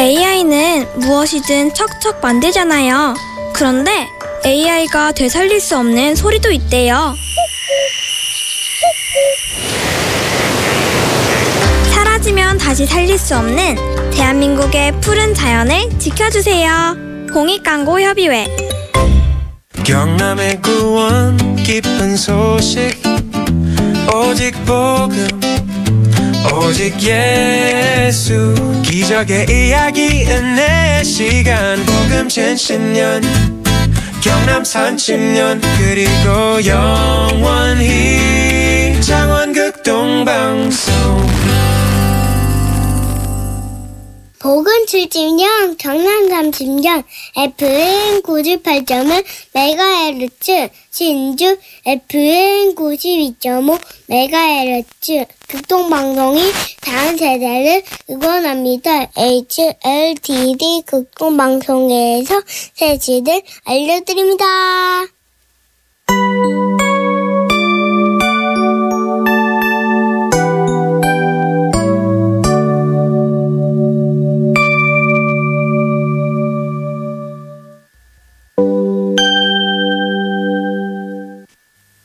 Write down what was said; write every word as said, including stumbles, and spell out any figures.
에이아이는 무엇이든 척척 만들잖아요. 그런데 에이아이가 되살릴 수 없는 소리도 있대요. 사라지면 다시 살릴 수 없는 대한민국의 푸른 자연을 지켜주세요. 공익광고협의회. 경남의 구원 깊은 소식 오직 복음 오직 예수 기적의 이야기 은혜의 시간 복음 천십년 경남 삼십년 그리고 영원히 장원극동방송 복음 칠십년 경남 삼십년 에프엠 구십팔 점 일 메가헤르츠 신주 에프엠 구십이 점 오 메가헤르츠 극동방송이 다음 세대를 응원합니다. 에이치엘티디 극동방송에서 새치들 알려드립니다.